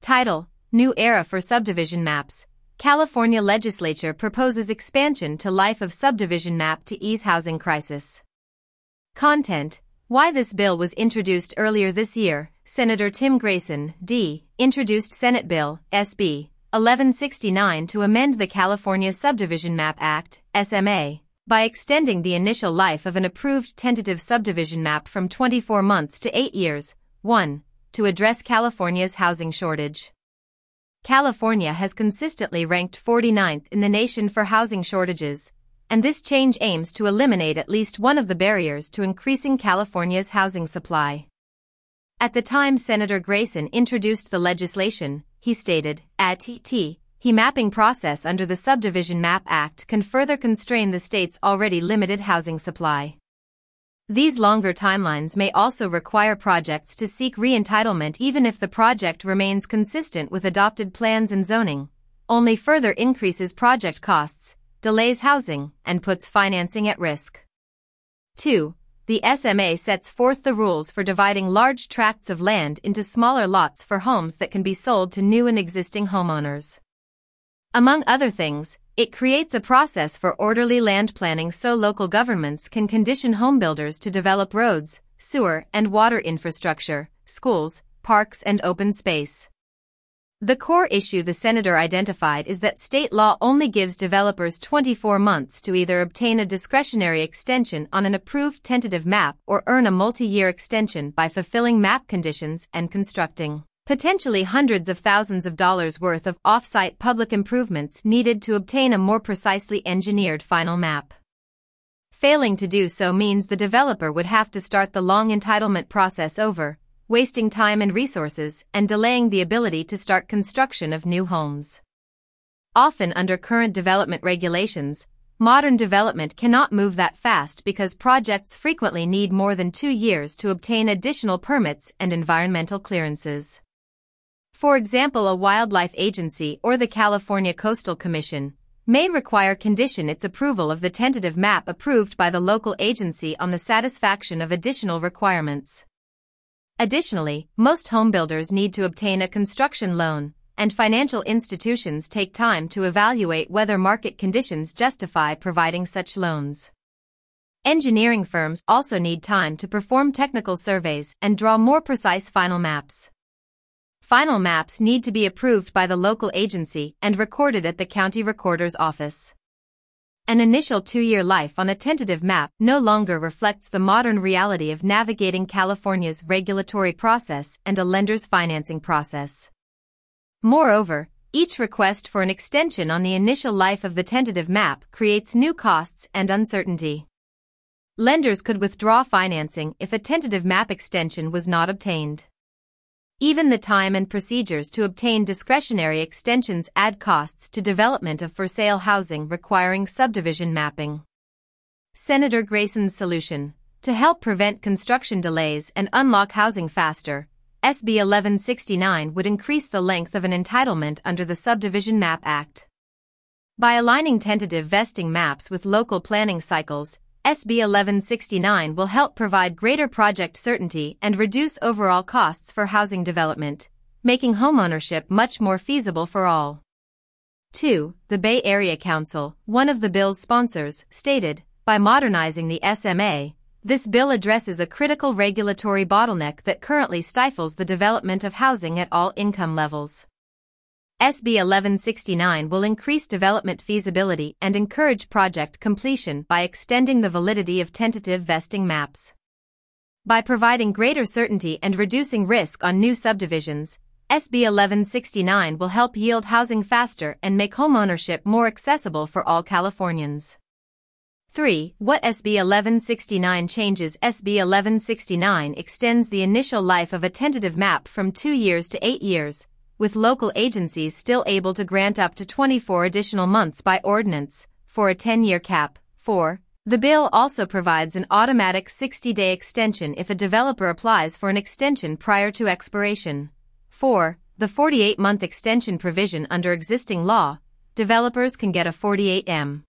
Title: New Era for Subdivision Maps. California Legislature proposes expansion to life of subdivision map to ease housing crisis. Content: Why this bill was introduced earlier this year. Senator Tim Grayson, D., introduced Senate Bill, SB 1169 to amend the California Subdivision Map Act, SMA, by extending the initial life of an approved tentative subdivision map from 24 months to 8 years. 1. To address California's housing shortage. California has consistently ranked 49th in the nation for housing shortages, and this change aims to eliminate at least one of the barriers to increasing California's housing supply. At the time Senator Grayson introduced the legislation, he stated, the mapping process under the Subdivision Map Act can further constrain the state's already limited housing supply. These longer timelines may also require projects to seek re-entitlement even if the project remains consistent with adopted plans and zoning, only further increases project costs, delays housing, and puts financing at risk. 2. The SMA sets forth the rules for dividing large tracts of land into smaller lots for homes that can be sold to new and existing homeowners. Among other things, it creates a process for orderly land planning so local governments can condition homebuilders to develop roads, sewer and water infrastructure, schools, parks, and open space. The core issue the senator identified is that state law only gives developers 24 months to either obtain a discretionary extension on an approved tentative map or earn a multi-year extension by fulfilling map conditions and constructing potentially hundreds of thousands of dollars worth of off-site public improvements needed to obtain a more precisely engineered final map. Failing to do so means the developer would have to start the long entitlement process over, wasting time and resources and delaying the ability to start construction of new homes. Often under current development regulations, modern development cannot move that fast because projects frequently need more than 2 years to obtain additional permits and environmental clearances. For example, a wildlife agency or the California Coastal Commission may require condition its approval of the tentative map approved by the local agency on the satisfaction of additional requirements. Additionally, most homebuilders need to obtain a construction loan, and financial institutions take time to evaluate whether market conditions justify providing such loans. Engineering firms also need time to perform technical surveys and draw more precise final maps. Final maps need to be approved by the local agency and recorded at the county recorder's office. An initial 2-year life on a tentative map no longer reflects the modern reality of navigating California's regulatory process and a lender's financing process. Moreover, each request for an extension on the initial life of the tentative map creates new costs and uncertainty. Lenders could withdraw financing if a tentative map extension was not obtained. Even the time and procedures to obtain discretionary extensions add costs to development of for-sale housing requiring subdivision mapping. Senator Grayson's solution: to help prevent construction delays and unlock housing faster, SB 1169 would increase the length of an entitlement under the Subdivision Map Act. By aligning tentative vesting maps with local planning cycles, SB 1169 will help provide greater project certainty and reduce overall costs for housing development, making homeownership much more feasible for all. 2. The Bay Area Council, one of the bill's sponsors, stated, by modernizing the SMA, this bill addresses a critical regulatory bottleneck that currently stifles the development of housing at all income levels. SB 1169 will increase development feasibility and encourage project completion by extending the validity of tentative vesting maps. By providing greater certainty and reducing risk on new subdivisions, SB 1169 will help yield housing faster and make homeownership more accessible for all Californians. 3. What SB 1169 changes? SB 1169 extends the initial life of a tentative map from 2 years to 8 years, with local agencies still able to grant up to 24 additional months by ordinance, for a 10-year cap. 4. The bill also provides an automatic 60-day extension if a developer applies for an extension prior to expiration. 4. The 48-month extension provision under existing law, developers can get a 48M.